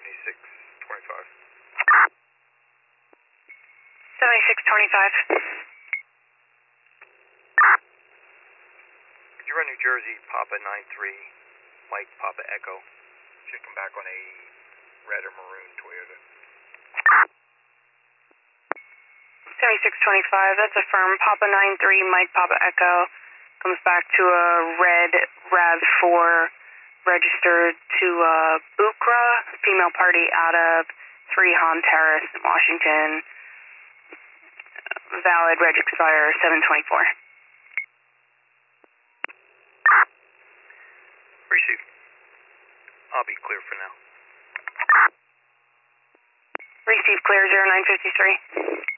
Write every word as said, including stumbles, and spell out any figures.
seventy-six twenty-five. seventy-six twenty-five. Could you run New Jersey, Papa nine three, Mike, Papa Echo? Should come back on a red or maroon Toyota. seventy-six twenty-five, that's affirmed. Papa nine three, Mike, Papa Echo. Comes back to a red RAV four registered to uh, Bucra, female party out of three Han Terrace, Washington. Valid reg expire seven twenty-four. Received. I'll be clear for now. Receive clear zero nine fifty-three.